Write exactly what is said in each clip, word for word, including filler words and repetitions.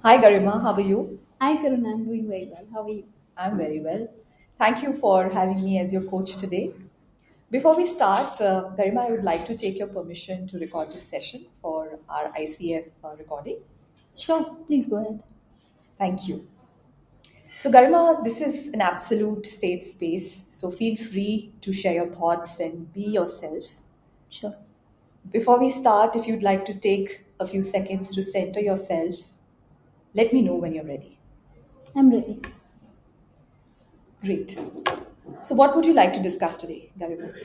Hi Garima, how are you? Hi Karuna, I'm doing very well. How are you? I'm very well. Thank you for having me as your coach today. Before we start, uh, Garima, I would like to take your permission to record this session for our I C F uh, recording. Sure, please go ahead. Thank you. So, Garima, this is an absolute safe space, so feel free to share your thoughts and be yourself. Sure, Before we start, if you'd like to take a few seconds to center yourself, let me know when you're ready. I'm ready. Great. So, what would you like to discuss today, Garima?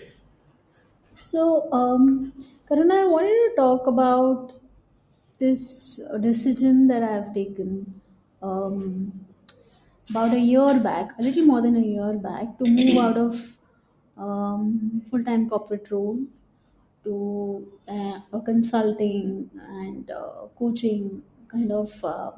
So, um, Karuna, I wanted to talk about this uh, decision that I have taken um, about a year back, a little more than a year back, to move out of um, full-time corporate role to uh, a consulting and uh, coaching kind of uh,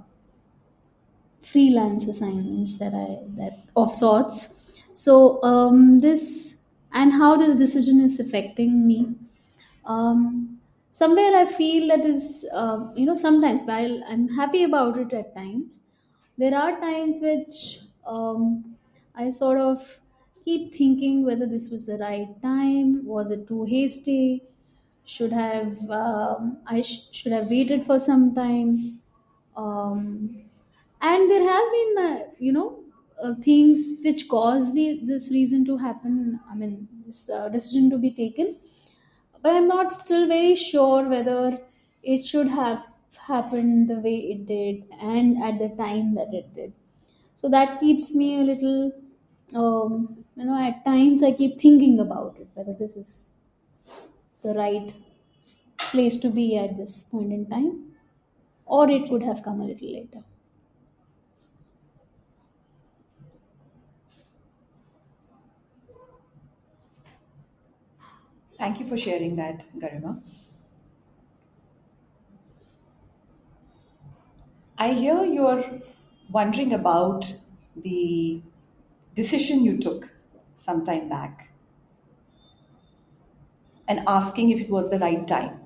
freelance assignments that I that of sorts. So um, this and how this decision is affecting me. Um, Somewhere I feel that is uh, you know sometimes while I'm happy about it at times, there are times which um, I sort of keep thinking whether this was the right time. Was it too hasty? Should have um, I sh- should have waited for some time. Um, and there have been uh, you know uh, things which cause the this reason to happen. I mean, this uh, decision to be taken, but I'm not still very sure whether it should have happened the way it did and at the time that it did. So that keeps me a little um, you know at times I keep thinking about it, whether this is the right place to be at this point in time, or it Okay. could have come a little later. Thank you for sharing that, Garima. I hear you're wondering about the decision you took some time back and asking if it was the right time.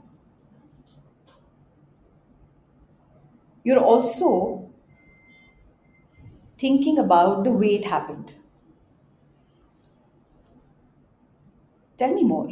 You're also thinking about the way it happened. Tell me more.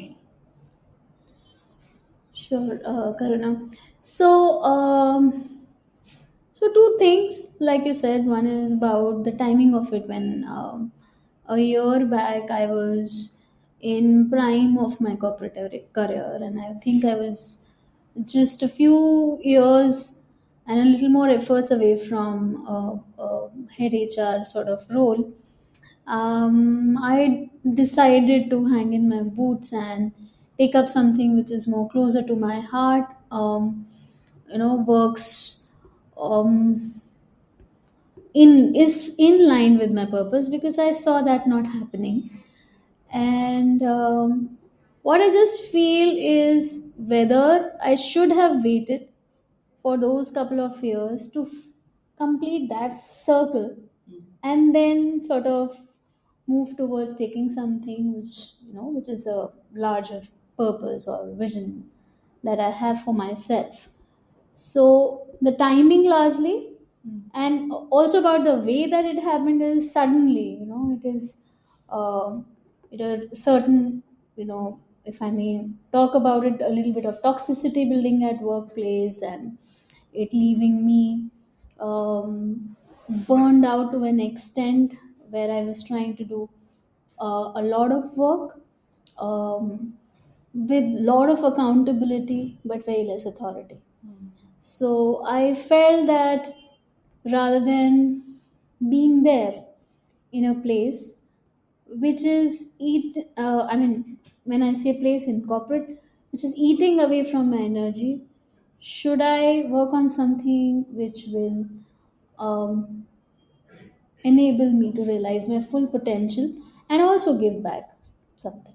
Sure, uh, Karuna. So, um, so two things, like you said, one is about the timing of it. When um, a year back I was in prime of my corporate career, and I think I was just a few years and a little more efforts away from a, a head H R sort of role. um, I decided to hang in my boots and take up something which is more closer to my heart. Um, you know, works um, in is in line with my purpose, because I saw that not happening. And um, what I just feel is whether I should have waited for those couple of years to f- complete that circle, and then sort of move towards taking something which you know which is a larger purpose or vision that I have for myself. So the timing largely, and also about the way that it happened, is suddenly, you know it is uh, it a certain, you know if I may talk about it, a little bit of toxicity building at workplace, and it leaving me um, burned out to an extent where I was trying to do uh, a lot of work, um, with lot of accountability but very less authority. So I felt that rather than being there in a place which is eat, uh, I mean, when I say place in corporate, which is eating away from my energy, should I work on something which will um, enable me to realize my full potential and also give back something?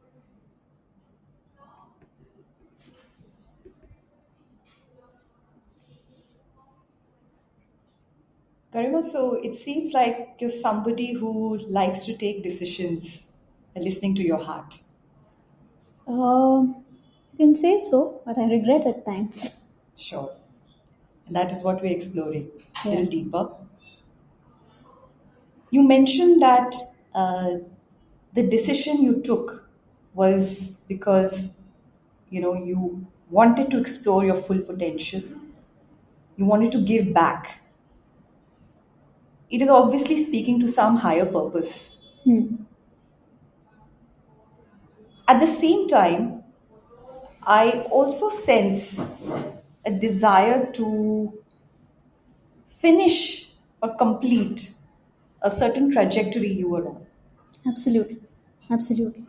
Garima, so it seems like you're somebody who likes to take decisions listening to your heart. Um, you can say so, but I regret at times. Sure. And that is what we're exploring a Yeah. little deeper. You mentioned that uh, the decision you took was because you know you wanted to explore your full potential. You wanted to give back. It is obviously speaking to some higher purpose. Hmm. At the same time, I also sense a desire to finish or complete a certain trajectory you were on. Absolutely. Absolutely.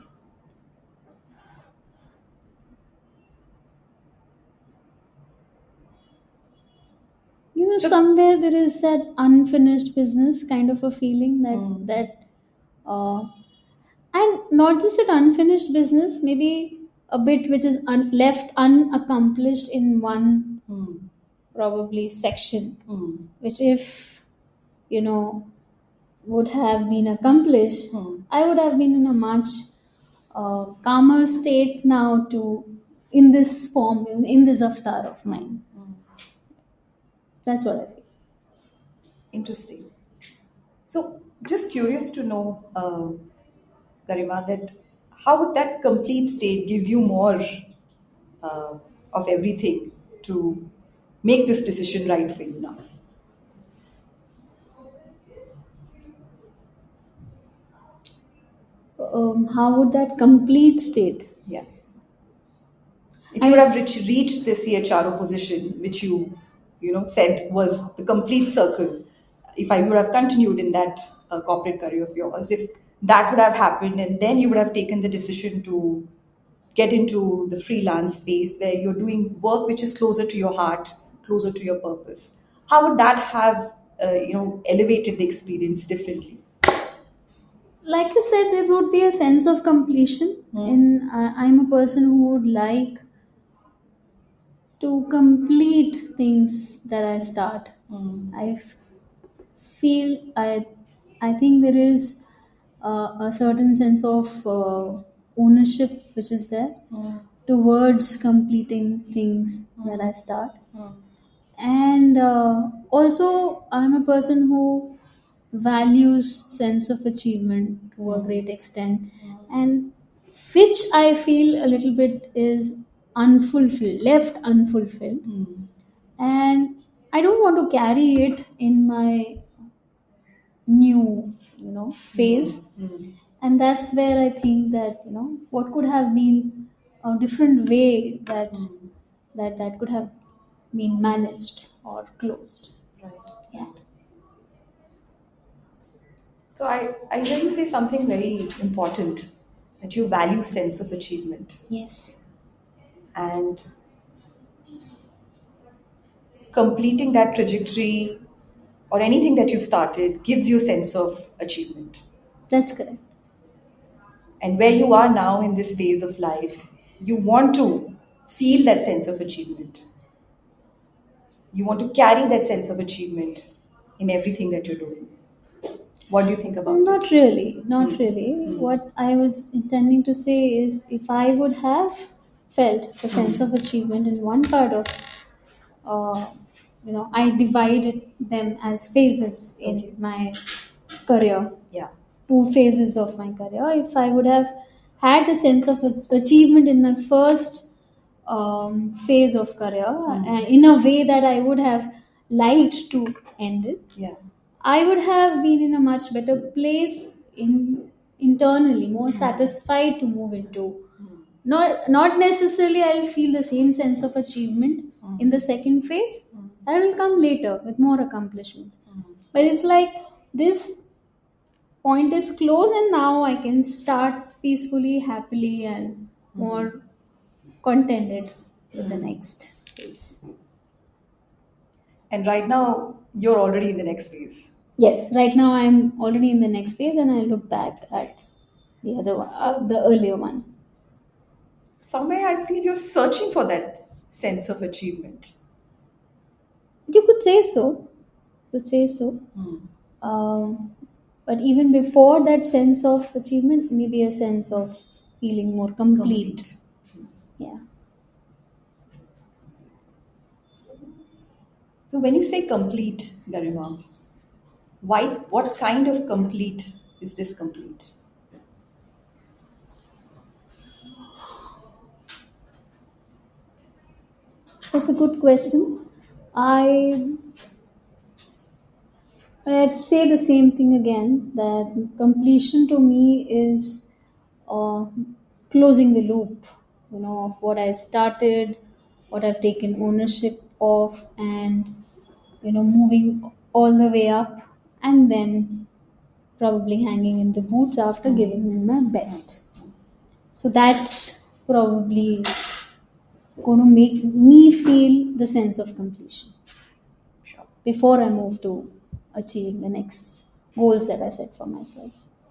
You know, So, somewhere there is that unfinished business kind of a feeling that mm, that uh, and not just that unfinished business, maybe a bit which is un- left unaccomplished in one mm, probably section, mm, which if you know would have been accomplished, mm, I would have been in a much uh, calmer state now to in this form, in, in this avatar of mm, mine. mm. That's what I feel. Interesting. So, just curious to know, uh, Garima, that how would that complete state give you more uh, of everything to make this decision right for you now? Um, how would that complete state? Yeah. If I you would have mean, reach, reached the C H R O position, which you, you know, said was the complete circle, if I would have continued in that uh, corporate career of yours, if that would have happened, and then you would have taken the decision to get into the freelance space where you're doing work which is closer to your heart, closer to your purpose, how would that have, uh, you know, elevated the experience differently? like I said, there would be a sense of completion. Mm, And I, I'm a person who would like to complete things that I start. mm, I f- feel I I think there is uh, a certain sense of uh, ownership which is there mm, towards completing things that I mm, start. mm, And uh, also, I'm a person who values sense of achievement to a great mm, extent, mm, and which I feel a little bit is unfulfilled, left unfulfilled, mm, and I don't want to carry it in my new, you know, mm, phase. mm. And that's where I think that you know what could have been a different way that Mm. that that could have been managed or closed. Right, Yeah. right. So I, I hear you say something very important, that you value sense of achievement, Yes. and completing that trajectory or anything that you've started gives you a sense of achievement. That's correct. And where you are now in this phase of life, you want to feel that sense of achievement. You want to carry that sense of achievement in everything that you're doing. What do you think about it? Not really. Not Mm, really. mm, What I was intending to say is if I would have felt a sense of achievement in one part of, uh, you know, I divided them as phases okay. in my career, Yeah. two phases of my career. If I would have had a sense of achievement in my first um, phase of career, Mm, and in a way that I would have liked to end it, yeah. I would have been in a much better place in internally, more satisfied to move into. Mm, Not not necessarily I'll feel the same sense of achievement in mm, the second phase. mm, That will come later with more accomplishments. mm, But it's like this point is close and now I can start peacefully, happily and mm, more contented with the mm. next phase. And right now, you're already in the next phase. Yes, right now I'm already in the next phase and I look back at the other one, uh, So, the earlier one. somewhere I feel you're searching for that sense of achievement. You could say so. Could say so. Mm. Um, but even before that sense of achievement, maybe a sense of feeling more complete. Complete. Yeah. So when you say complete, Garima, why, what kind of complete is this complete? That's a good question. I I'd say the same thing again, that completion to me is uh, closing the loop, you know, of what I started, what I've taken ownership of, and, you know, moving all the way up, and then probably hanging in the boots after giving in my best. So that's probably going to make me feel the sense of completion Sure. before I move to achieving the next goals that I set for myself.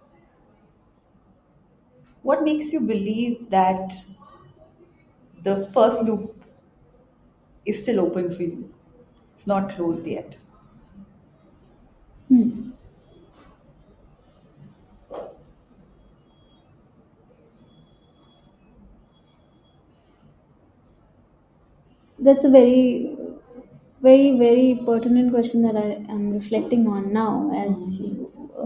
What makes you believe that the first loop is still open for you? It's not closed yet. Hmm. That's a very, very, very pertinent question that I am reflecting on now as you uh,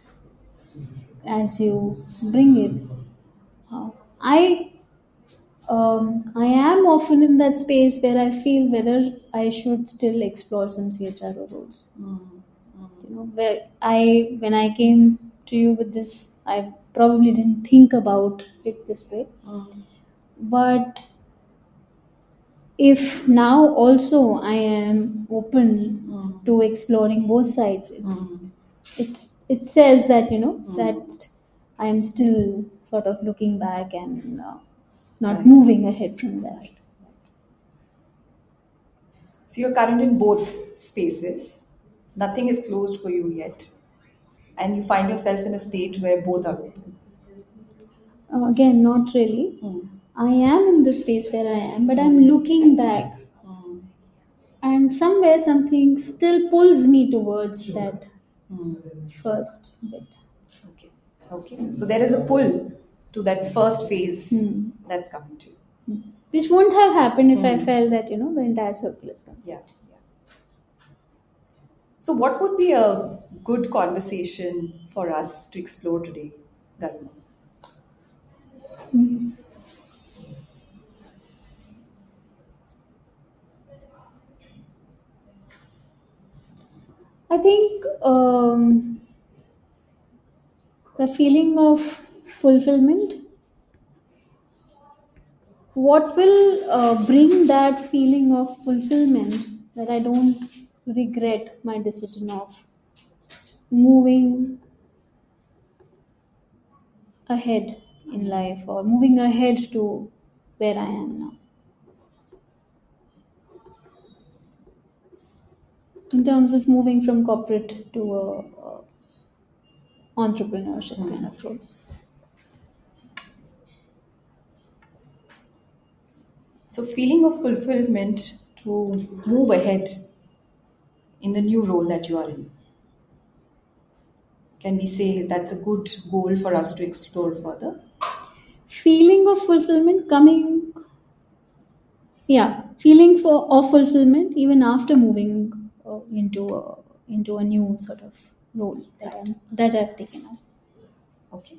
as you bring it. Uh, I um, I am often in that space where I feel whether I should still explore some C H R O roles. You know, where I when I came to you with this, I probably didn't think about it this way. But if now also I am open to exploring both sides, it's it's it says that, you know, that I am still sort of looking back and uh, not Right. moving ahead from there. So you're current in both spaces. Nothing is closed for you yet. And you find yourself in a state where both are open. Uh, again, not really. Hmm. I am in the space where I am, but I'm looking back, and somewhere something still pulls me towards that first bit. Okay. Okay. So there is a pull to that first phase that's coming to you. Which wouldn't have happened if I felt that, you know, the entire circle is done. Yeah. Yeah. So what would be a good conversation for us to explore today, Garima? I think um, the feeling of fulfillment, what will uh, bring that feeling of fulfillment, that I don't regret my decision of moving ahead in life or moving ahead to where I am now. In terms of moving from corporate to a, a entrepreneurship kind of role. So feeling of fulfillment to move ahead in the new role that you are in. Can we say that's a good goal for us to explore further? Feeling of fulfillment coming, yeah, feeling for of fulfillment even after moving uh, into a into a new sort of role that I'm that I've taken on. Okay.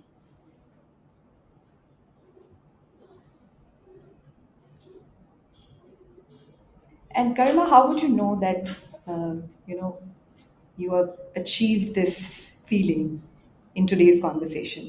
And Karima, how would you know that uh, you know you have achieved this feeling in today's conversation?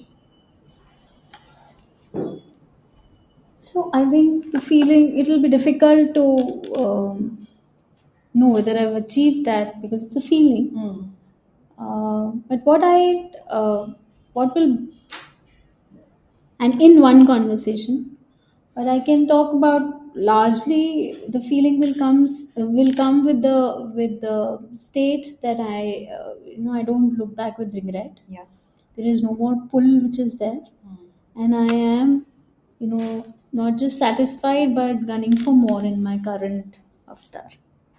So I think the feeling, it'll be difficult to um, know whether I've achieved that because it's a feeling. Uh, but what I uh, what will and in one conversation, but I can talk about largely the feeling will comes will come with the with the state that I uh, you know I don't look back with regret. Yeah. There is no more pull which is there, and I am, you know, not just satisfied but gunning for more in my current avatar.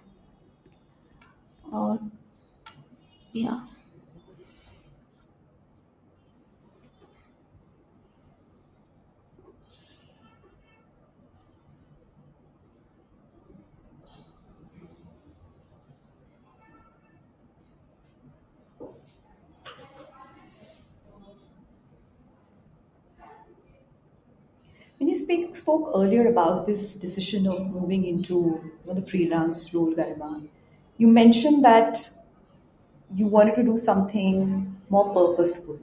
Uh, yeah. speak, spoke earlier about this decision of moving into you know, the freelance role, Garima. You mentioned that you wanted to do something more purposeful.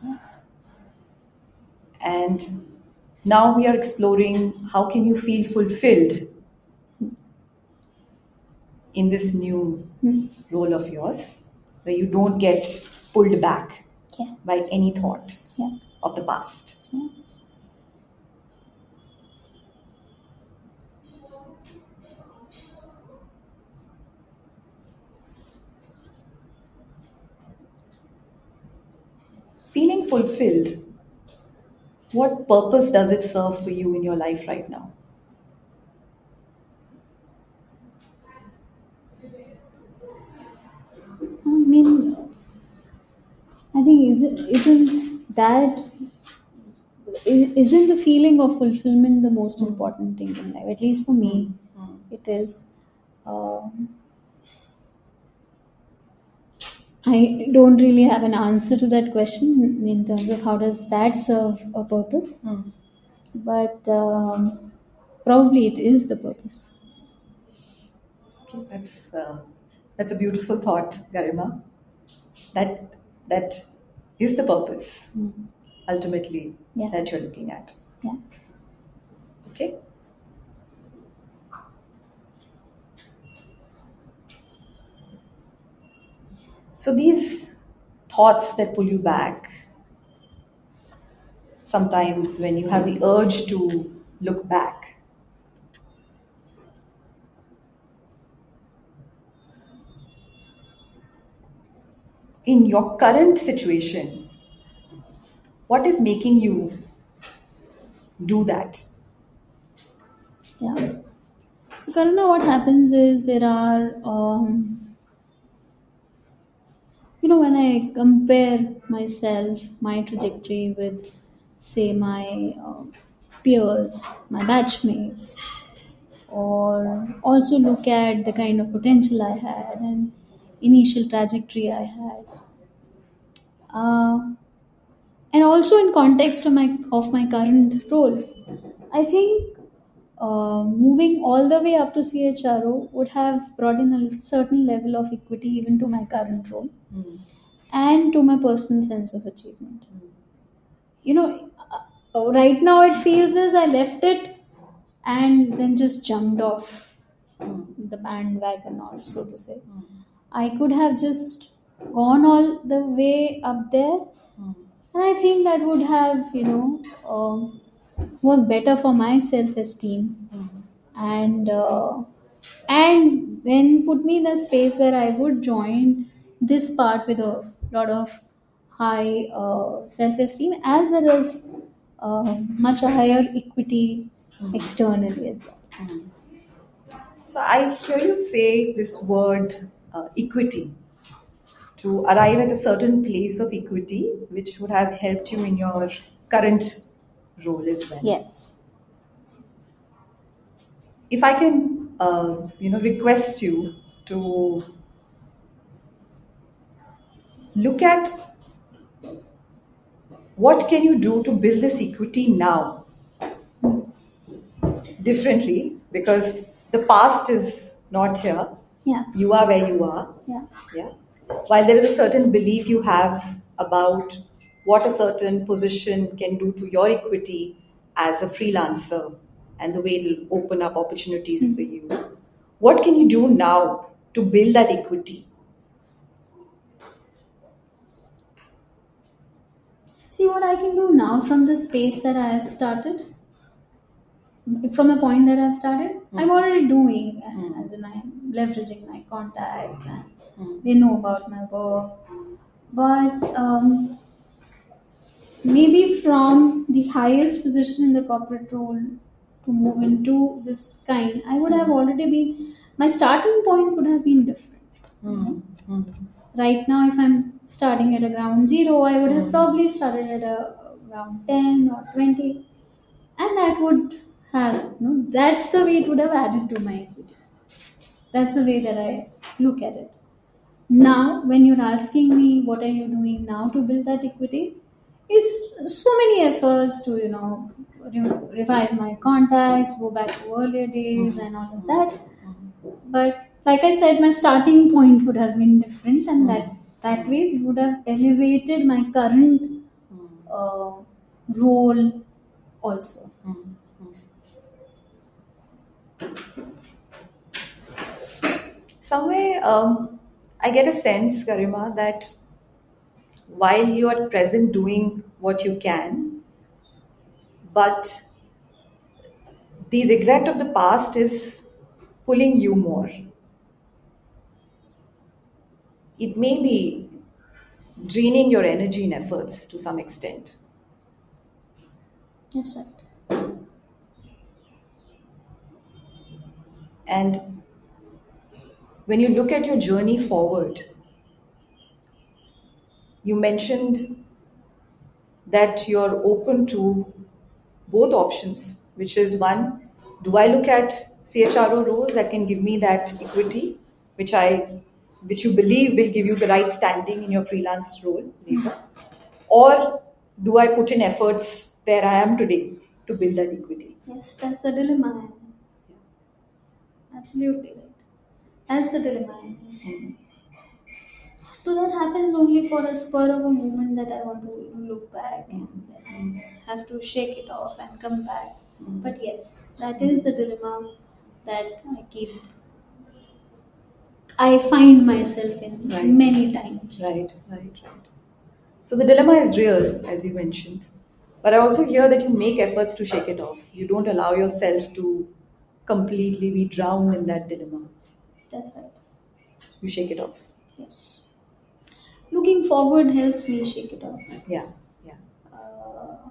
And now we are exploring how can you feel fulfilled in this new Hmm. role of yours, where you don't get pulled back Yeah. by any thought Yeah. of the past. Yeah. Feeling fulfilled, what purpose does it serve for you in your life right now? I mean, I think isn't isn't that i- isn't the feeling of fulfillment the most important thing in life? At least for me, it is. Um, I don't really have an answer to that question in, in terms of how does that serve a purpose, but um, probably it is the purpose. Okay, that's uh, that's a beautiful thought, Garima. That that is the purpose ultimately Yeah. that you're looking at. Yeah. Okay. So these thoughts that pull you back, sometimes when you have the urge to look back, in your current situation, what is making you do that? Yeah. So, Karuna, what happens is there are, um, you know, when I compare myself, my trajectory with, say, my uh, peers, my batchmates, or also look at the kind of potential I had and initial trajectory I had. Uh, and also in context of my of my current role, I think uh, moving all the way up to C H R O would have brought in a certain level of equity even to my current role and to my personal sense of achievement. You know, uh, uh, right now it feels as I left it and then just jumped off the bandwagon, or so to say. I could have just gone all the way up there, and I think that would have, you know, um worked better for my self-esteem, and uh, and then put me in a space where I would join this part with a lot of high uh, self-esteem as well as uh, much higher equity externally as well. So I hear you say this word uh, equity, to arrive at a certain place of equity, which would have helped you in your current role as well. Yes. If I can, uh, you know, request you to look at what can you do to build this equity now differently, because the past is not here. Yeah. You are where you are. Yeah. Yeah. While there is a certain belief you have about what a certain position can do to your equity as a freelancer and the way it'll open up opportunities for you, what can you do now to build that equity? See what I can do now from the space that I have started, from a point that I've started. I'm already doing, and as in I'm leveraging my contacts, and they know about my work. But um, maybe from the highest position in the corporate role to move into this kind, I would have already been. My starting point would have been different. Right now, if I'm starting at a ground zero, I would have probably started at a ground ten or twenty, and that would have, you know, that's the way it would have added to my equity. That's the way that I look at it. Now, when you're asking me what are you doing now to build that equity, is so many efforts to, you know, re- revive my contacts, go back to earlier days, and all of that. But like I said, my starting point would have been different, and that that way it would have elevated my current uh, role also. Somewhere, um, I get a sense, Garima, that while you are present doing what you can, but the regret of the past is pulling you more. It may be draining your energy and efforts to some extent. That's right. And when you look at your journey forward, you mentioned that you're open to both options, which is one, do I look at C H R O roles that can give me that equity, which I which you believe will give you the right standing in your freelance role later? Or do I put in efforts where I am today to build that equity? Yes, that's the dilemma. Absolutely right. That's the dilemma. Mm. So that happens only for a spur of a moment that I want to look back and then I have to shake it off and come back. But yes, that is the dilemma that I keep. I find myself in Right. many times. Right, right, right. So the dilemma is real, as you mentioned. But I also hear that you make efforts to shake it off. You don't allow yourself to completely be drowned in that dilemma. That's right. You shake it off. Yes. Looking forward helps me shake it off. Yeah, yeah. Uh,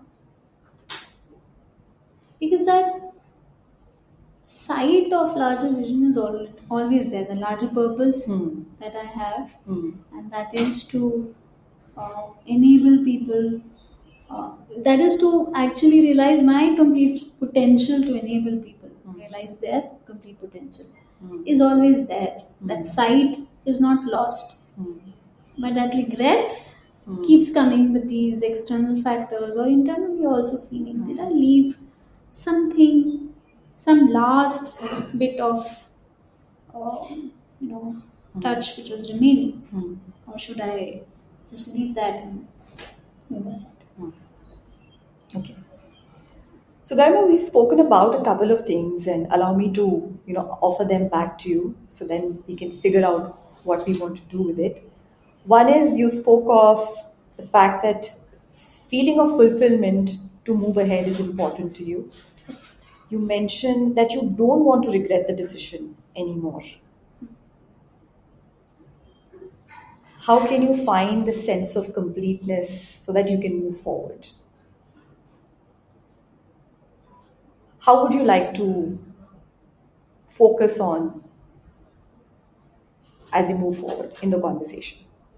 because that sight of larger vision is all, always there, the larger purpose Hmm. that I have, Hmm. and that is to uh, enable people, uh, that is to actually realize my complete potential, to enable people realize their complete potential Hmm. is always there. That sight is not lost, Hmm. but that regret Hmm. keeps coming with these external factors, or internally also feeling, did I leave something, some last bit of uh, you know touch which was remaining, Hmm. or should I just leave that and move ahead? Okay. So Garima, we've spoken about a couple of things, and allow me to, you know, offer them back to you so then we can figure out what we want to do with it. One is you spoke of the fact that feeling of fulfillment to move ahead is important to you. You mentioned that you don't want to regret the decision anymore. How can you find the sense of completeness so that you can move forward? How would you like to focus on as you move forward in the conversation?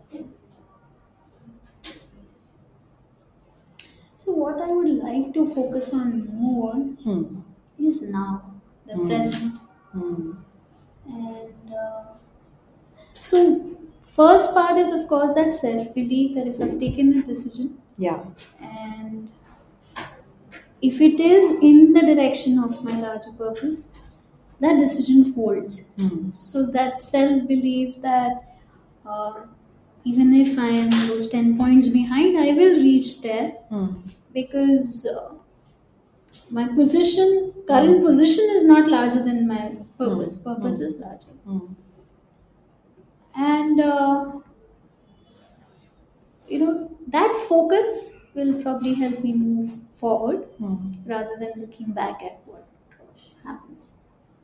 So what I would like to focus on more Hmm. is now, the present. Hmm. And uh, so first part is, of course, that self-belief, that if I've taken a decision, Yeah. and if it is in the direction of my larger purpose, that decision holds. Hmm. So that self-belief that uh, even if I am those ten points behind, I will reach there, Hmm. because uh, my position, current position is not larger than my purpose. Purpose is larger. Hmm. And uh, you know, that focus will probably help me move forward Hmm. rather than looking back at what happens.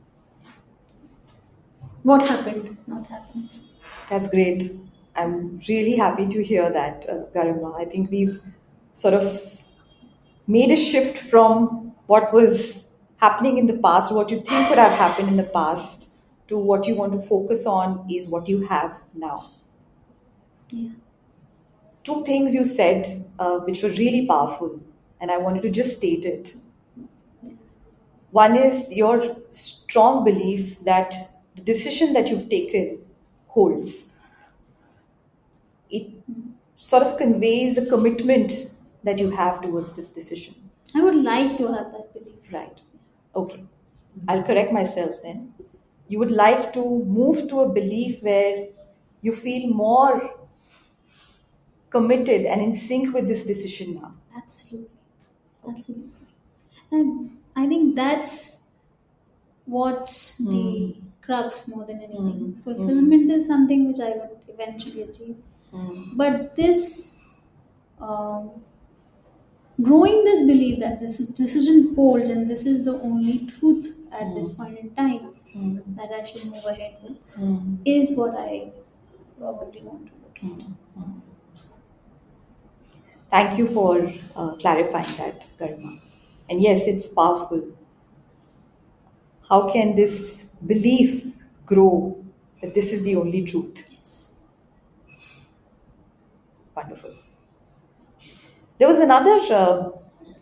What happened, not happens. That's great. I'm really happy to hear that, uh, Garima. I think we've sort of made a shift from what was happening in the past, what you think would have happened in the past, to what you want to focus on is what you have now. Yeah. Two things you said uh, which were really powerful, and I wanted to just state it. One is your strong belief that the decision that you've taken holds. It sort of conveys a commitment that you have towards this decision. I would like to have that belief. Right. Okay. I'll correct myself then. You would like to move to a belief where you feel more committed and in sync with this decision now. Absolutely. Absolutely. And I think that's what the crux more than anything. Mm. Fulfillment is something which I would eventually achieve. Mm. But this um, growing this belief that this decision holds and this is the only truth at this point in time Mm. that I should move ahead with Mm. is what I probably want to look at. Thank you for uh, clarifying that, Garima. And yes, it's powerful. How can this belief grow that this is the only truth? Yes. Wonderful. There was another uh,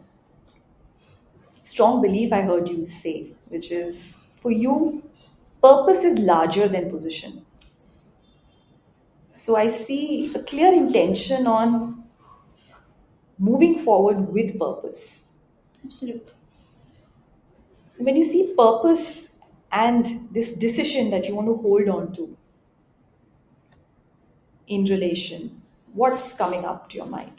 strong belief I heard you say, which is for you, purpose is larger than position. So I see a clear intention on moving forward with purpose. Absolutely. When you see purpose and this decision that you want to hold on to in relation, what's coming up to your mind?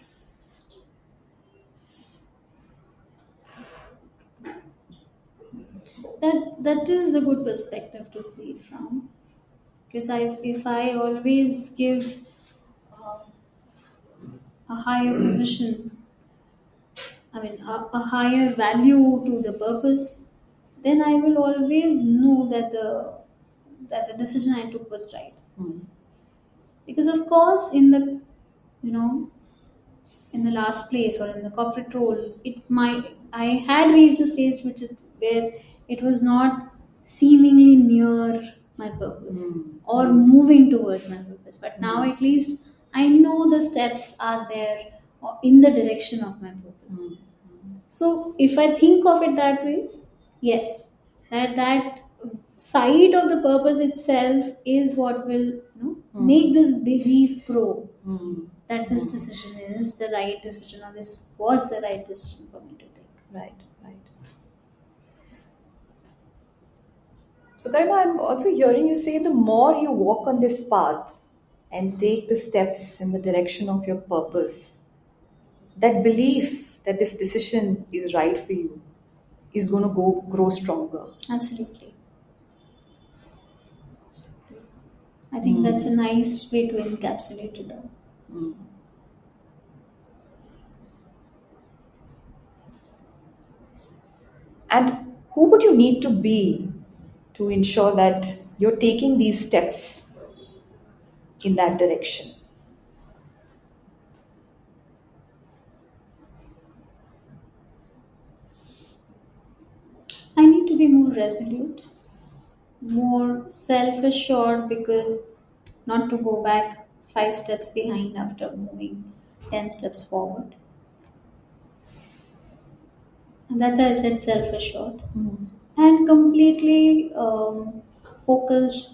That that is a good perspective to see it from, because I if I always give uh, a higher position, I mean a, a higher value to the purpose, then I will always know that the that the decision I took was right. Hmm. Because of course, in the you know in the last place or in the corporate role, it might I had reached a stage which it, where it was not seemingly near my purpose Mm. or moving towards my purpose. But now at least I know the steps are there or in the direction of my purpose. Mm. So if I think of it that way, yes, that that side of the purpose itself is what will you know make this belief grow Mm. that this decision is the right decision or this was the right decision for me to take. Right, right. So, Garima, I'm also hearing you say the more you walk on this path and take the steps in the direction of your purpose, that belief that this decision is right for you is going to go grow stronger. Absolutely. I think that's a nice way to encapsulate it all. Mm. And who would you need to be to ensure that you're taking these steps in that direction? I need to be more resolute, more self assured, because not to go back five steps behind after moving ten steps forward. And that's why I said self assured. Mm. And completely um, focused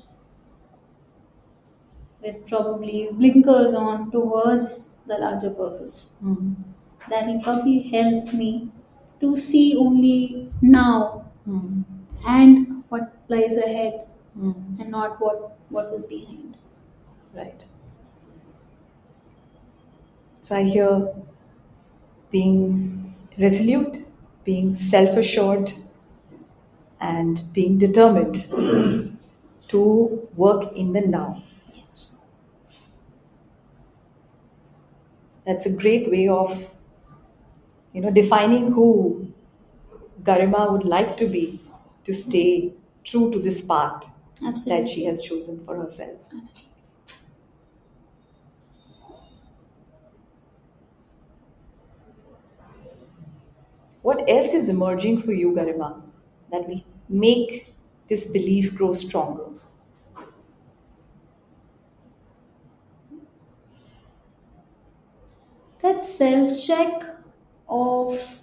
with probably blinkers on towards the larger purpose. Mm. That will probably help me to see only now Mm. and what lies ahead Mm. and not what, what was behind. Right. So I hear being resolute, being self assured, and being determined to work in the now. Yes. That's a great way of, you know, defining who Garima would like to be to stay true to this path Absolutely. that she has chosen for herself. What else is emerging for you, Garima, that will make this belief grow stronger? That self check of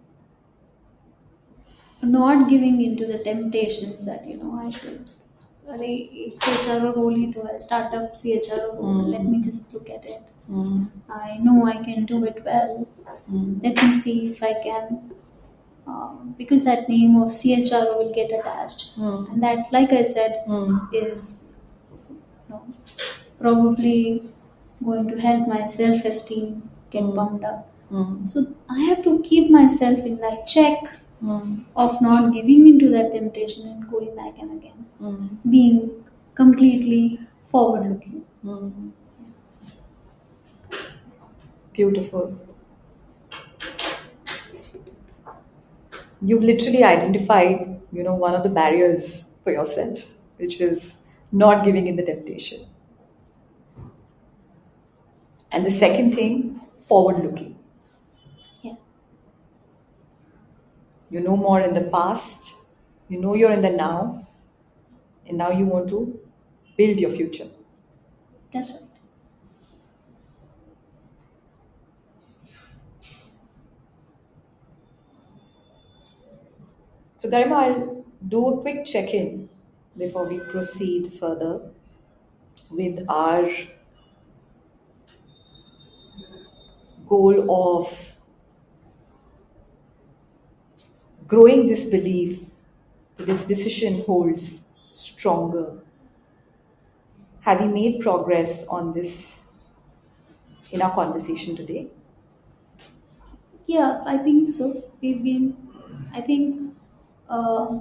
not giving into the temptations that you know I should अरे एक C H R O role ही तो है, startup C H R O role. Let me just look at it. Mm. I know I can do it well. Mm. Let me see if I can. Um, because that name of C H R O will get attached, Mm. and that, like I said, Mm. is you know, probably going to help my self-esteem get Mm. pumped up. Mm. So I have to keep myself in that check Mm. of not giving into that temptation and going back and again, Mm. being completely forward-looking. Mm. Beautiful. You've literally identified, you know, one of the barriers for yourself, which is not giving in the temptation. And the second thing, forward looking. Yeah, You're no more in the past, you know you're in the now, and now you want to build your future. that's right. So, Garima, I'll do a quick check in before we proceed further with our goal of growing this belief that this decision holds stronger. Have we made progress on this in our conversation today? Yeah, I think so. We've been, I think, uh,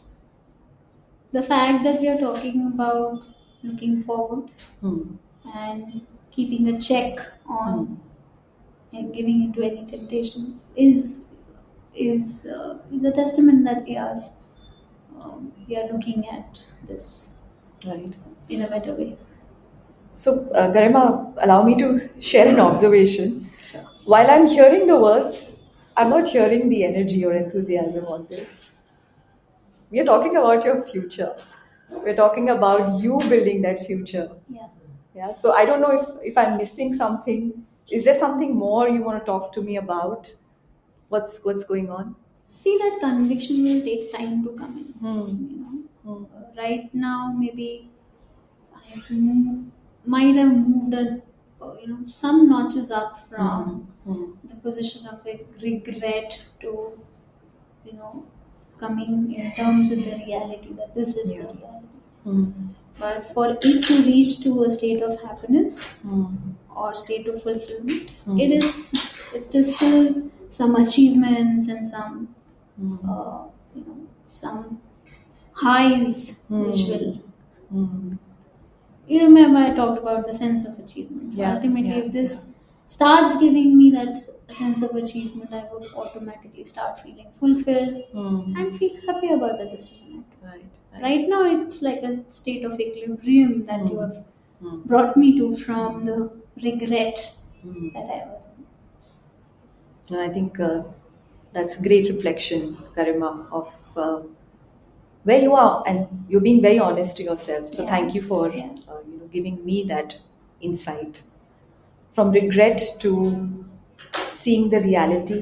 the fact that we are talking about looking forward Hmm. and keeping a check Hmm. on and giving into any temptation is is uh, is a testament that we are um, we are looking at this Right. in a better way. So, uh, Garima, allow me to share an observation. Sure. While I'm hearing the words, I'm not hearing the energy or enthusiasm on this. We are talking about your future. We're talking about you building that future. Yeah. Yeah. So I don't know if, if I'm missing something. Is there something more you want to talk to me about? What's what's going on? See, that conviction will take time to come in. Hmm. You know, Hmm. Uh, right now maybe I have moved, might have moved a, uh, you know some notches up from Hmm. the position of a regret to you know coming in terms with the reality that this is Yeah. the reality. Hmm. But for it to reach to a state of happiness Hmm. or state of fulfillment, Hmm. it is it is still some achievements and some Hmm. uh, you know some highs which Hmm. will Hmm. you remember I talked about the sense of achievement. So Yeah, ultimately, yeah, if this starts giving me that sense of achievement, I would automatically start feeling fulfilled Hmm. and feel happy about the decision. Right. Right. Right now, it's like a state of equilibrium that you Hmm. have Hmm. brought me to from the regret Hmm. that I was in. No, I think uh, that's great reflection, Garima, of uh, where you are, and you're being very honest to yourself. So Yeah. thank you for Yeah. uh, you know giving me that insight from regret to seeing the reality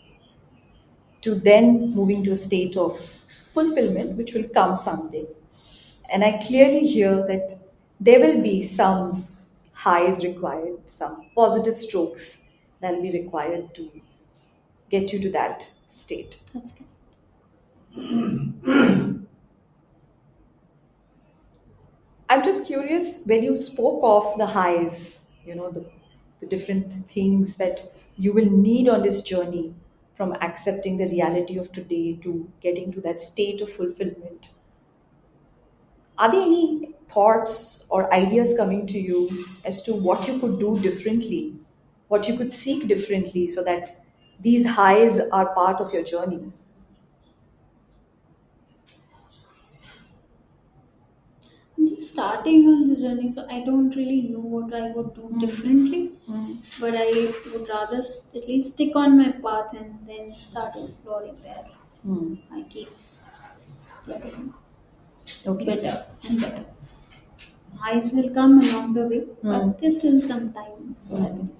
to then moving to a state of fulfillment, which will come someday. And I clearly hear that there will be some highs required, some positive strokes that will be required to get you to that state. That's good. I'm just curious when you spoke of the highs, you know, the, the different things that you will need on this journey from accepting the reality of today to getting to that state of fulfillment. Are there any thoughts or ideas coming to you as to what you could do differently, what you could seek differently so that these highs are part of your journey? I'm just starting on this journey, so I don't really know what I would do differently. But I would rather s- at least stick on my path and then start exploring where Hmm. I keep getting Okay. better and better. Highs will come along the way, Hmm. but there's still some time. So I believe.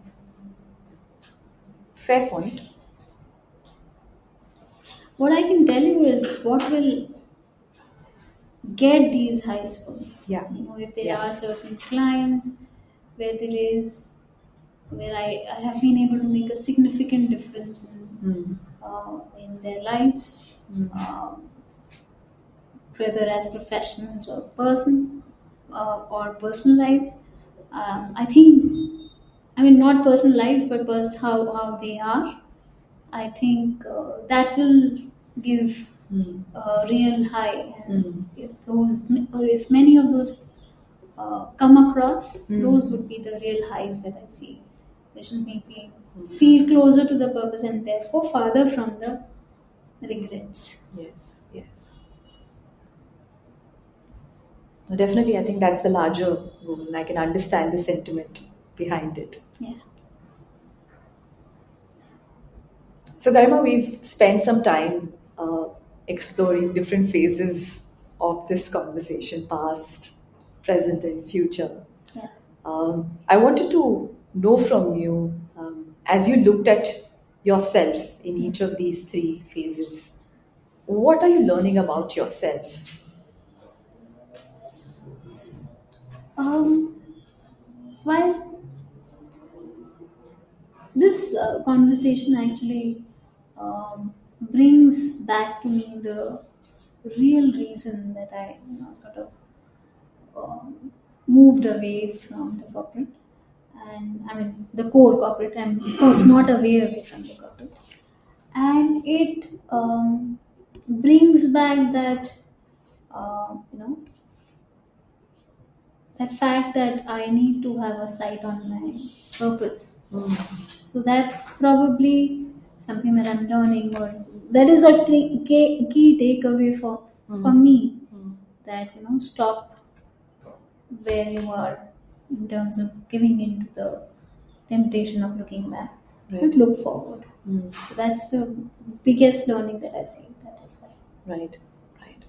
Fair point. What I can tell you is what will get these highs for me. Yeah. You know, if there Yeah. are certain clients where there is where I, I have been able to make a significant difference in, Mm. uh, in their lives, Mm. um, whether as professionals or person uh, or personal lives. Um, I think, I mean, not personal lives, but pers- how how they are. I think uh, that will give Mm. a real high. And Mm. if those, or if many of those uh, come across, Mm. those would be the real highs that I see, which will make me feel closer to the purpose and therefore farther from the regrets. Yes, yes. No, definitely, I think that's the larger goal, and I can understand the sentiment behind it. Yeah. So, Garima, we've spent some time uh, exploring different phases of this conversation, past, present, and future. Yeah. Um, I wanted to know from you, um, as you looked at yourself in each of these three phases, what are you learning about yourself? Um, well, this uh, conversation actually um, brings back to me the real reason that I, you know, sort of um, moved away from the corporate, and I mean the core corporate. I'm of course not away away from the corporate, and it um, brings back that uh, you know that fact that I need to have a sight on my purpose. So that's probably something that I'm learning, or that is a tre- key key takeaway for for me. That, you know, stop where you are in terms of giving in to the temptation of looking back, Right. but look forward. Mm. So that's the biggest learning that I see. That is that. Right, right.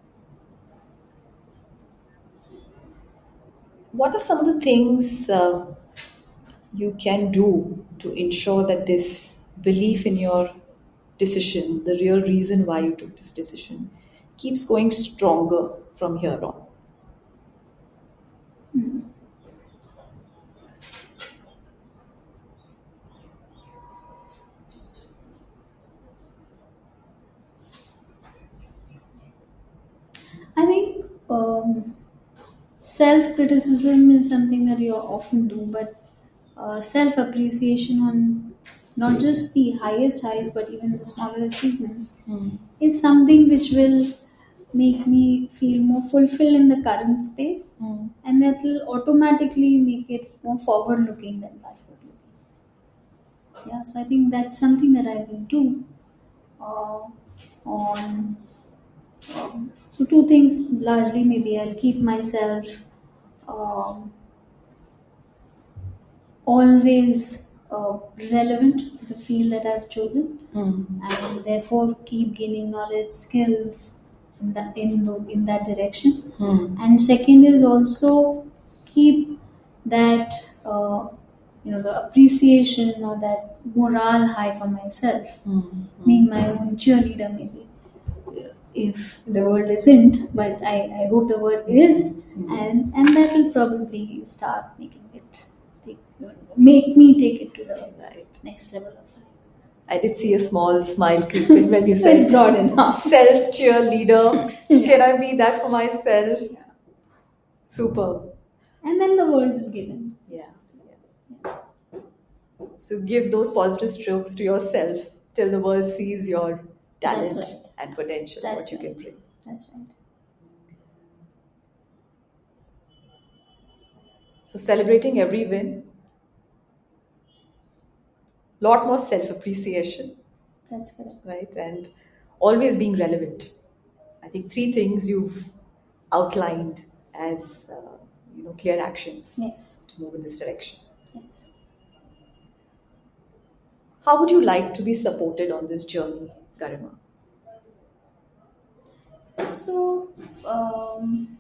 What are some of the things uh, you can do to ensure that this belief in your decision, the real reason why you took this decision, keeps going stronger from here on? I think um, self criticism is something that you often do, but uh, self appreciation on not just the highest highs but even the smaller achievements is something which will make me feel more fulfilled in the current space, and that will automatically make it more forward looking than backward looking. Yeah, so I think that's something that I will do uh, on um, so two things largely. Maybe I'll keep myself um, always uh, relevant to the field that I've chosen, and therefore keep gaining knowledge, skills in that in the, in that direction. And second is also keep that uh, you know the appreciation or that morale high for myself, being my own cheerleader maybe. If the world isn't, but I, I hope the world is, and and that will probably start making it take, make me take it to the Right. next level of life. I did see a small smile creep in when you said It's broad enough. self cheerleader. Can I be that for myself? Superb. And then the world will give in. Yeah. yeah. So give those positive strokes to yourself till the world sees your talent That's right. and potential, That's what you right. can bring. That's right. So celebrating every win, lot more self-appreciation, That's correct. right? And always being relevant. I think three things you've outlined as uh, you know clear actions Yes. to move in this direction. Yes. How would you like to be supported on this journey, Garima? So, um,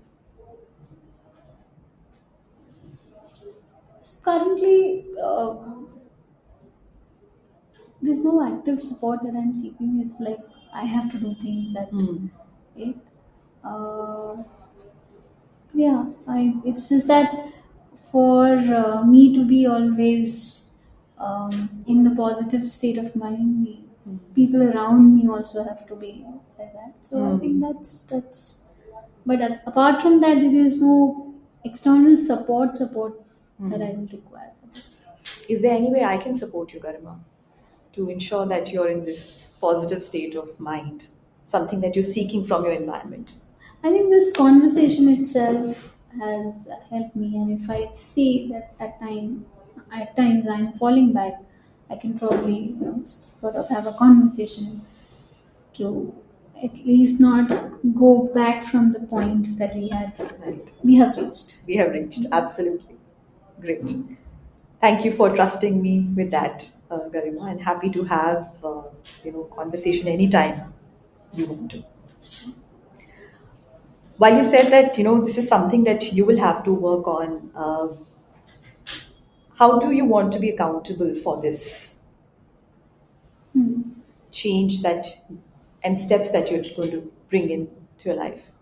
so currently, uh, there's no active support that I'm seeking. It's like I have to do things at Hmm. it. uh, yeah, I, it's just that for uh, me to be always um, in the positive state of mind, the people around me also have to be like that. So I think that's that's. But a- apart from that, there is no external support support that I will require for this. Is there any way I can support you, Garima, to ensure that you're in this positive state of mind, something that you're seeking from your environment? I think this conversation itself has helped me, and if I see that at time, at times I'm falling back, I can probably you know sort of have a conversation to at least not go back from the point that we had Right. we have reached. We have reached. Absolutely. Great. Thank you for trusting me with that, uh, Garima, and happy to have uh, you know conversation anytime you want to. While you said that you know this is something that you will have to work on, uh, how do you want to be accountable for this Hmm. change that and steps that you're going to bring into your life?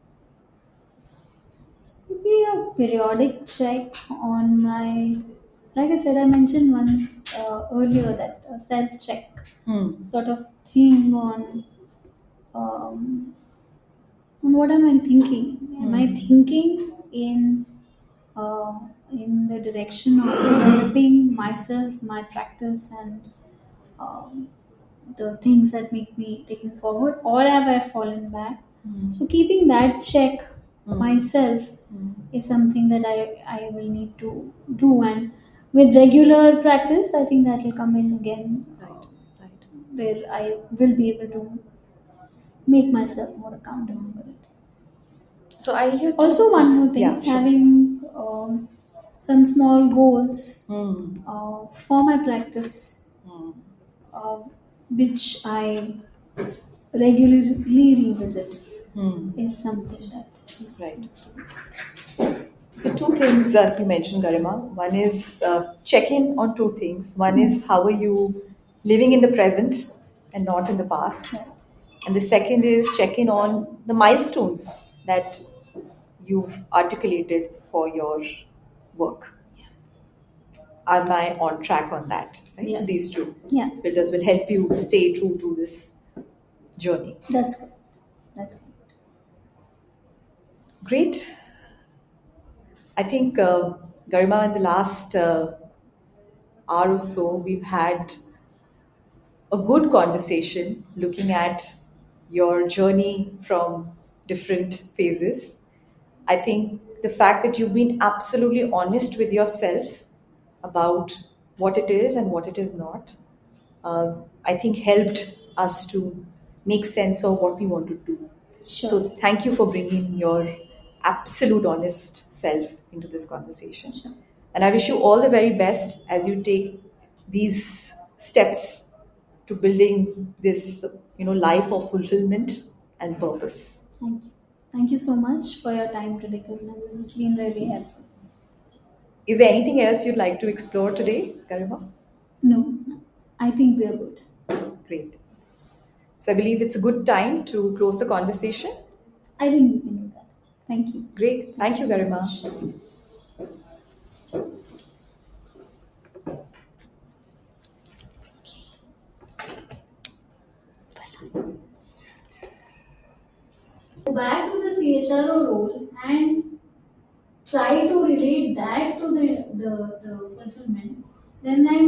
Maybe a periodic check on my, like I said, I mentioned once uh, earlier that uh, self check Hmm. sort of thing on um, on what am I thinking? Am I thinking in uh, in the direction of developing myself, my practice, and um, the things that make me take me forward, or have I fallen back? So keeping that check myself is something that I I will need to do, and with regular practice, I think that will come in again, Right. uh, Right. where I will be able to make myself more accountable for it. So I hear two Also, one things. more thing, Yeah, sure. having um, some small goals Hmm. uh, for my practice, Hmm. uh, which I regularly revisit, Hmm. is something that. Right. So two things that you mentioned, Garima. One is uh, check in on two things. One is how are you living in the present and not in the past, and the second is check in on the milestones that you've articulated for your work. Am I on track on that? Right. Yeah. So these two Yeah, filters will help you stay true to this journey. that's good. That's good. Great. I think, uh, Garima, in the last uh, hour or so, we've had a good conversation looking at your journey from different phases. I think the fact that you've been absolutely honest with yourself about what it is and what it is not, uh, I think helped us to make sense of what we want to do. Sure. So thank you for bringing your absolute honest self into this conversation. Sure. And I wish you all the very best as you take these steps to building this, you know, life of fulfillment and purpose. Thank you. Thank you so much for your time today, Karuna. This has been really helpful. Is there anything else you'd like to explore today, Garima? No, no. I think we are good. Great. So I believe it's a good time to close the conversation. I think we can do that. Thank you. Great. Thank you, so Garima. much. Go back to the C H R O role and try to relate that to the, the, the fulfillment, then I